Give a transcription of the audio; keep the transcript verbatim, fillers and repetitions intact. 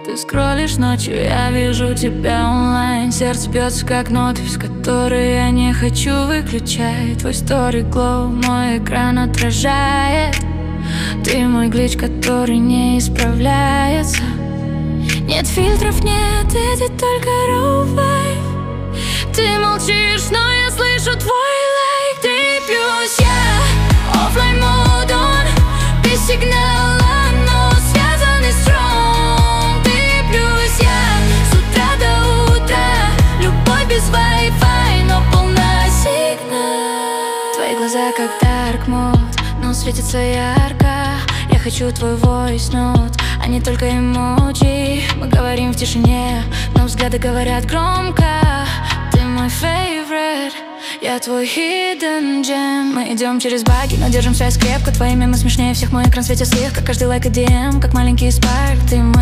Ты скроллишь ночью, я вижу тебя онлайн. Сердце бьется как нотис, который я не хочу выключать. Твой story glow мой экран отражает. Ты мой глич, который не исправляется. Нет фильтров, нет, это только raw vibe. Ты молчишь, но я слышу твой лайк. Ты плюс я, оффлайн мод он, без сигнала, но связаны strong. Ты плюс я, с утра до утра, любовь без Wi-Fi, но полна сигнал. Твои глаза как dark mode, но светятся ярко. Я хочу твой voice note, а не только эмоджи. Мы говорим в тишине, но взгляды говорят громко. Ты мой favorite, я твой hidden gem. Мы идем через баги, но держим связь крепко. Твои мемы смешнее всех, мой экран светит слегка. Каждый лайк и ди эм, как маленький спарк. Ты мой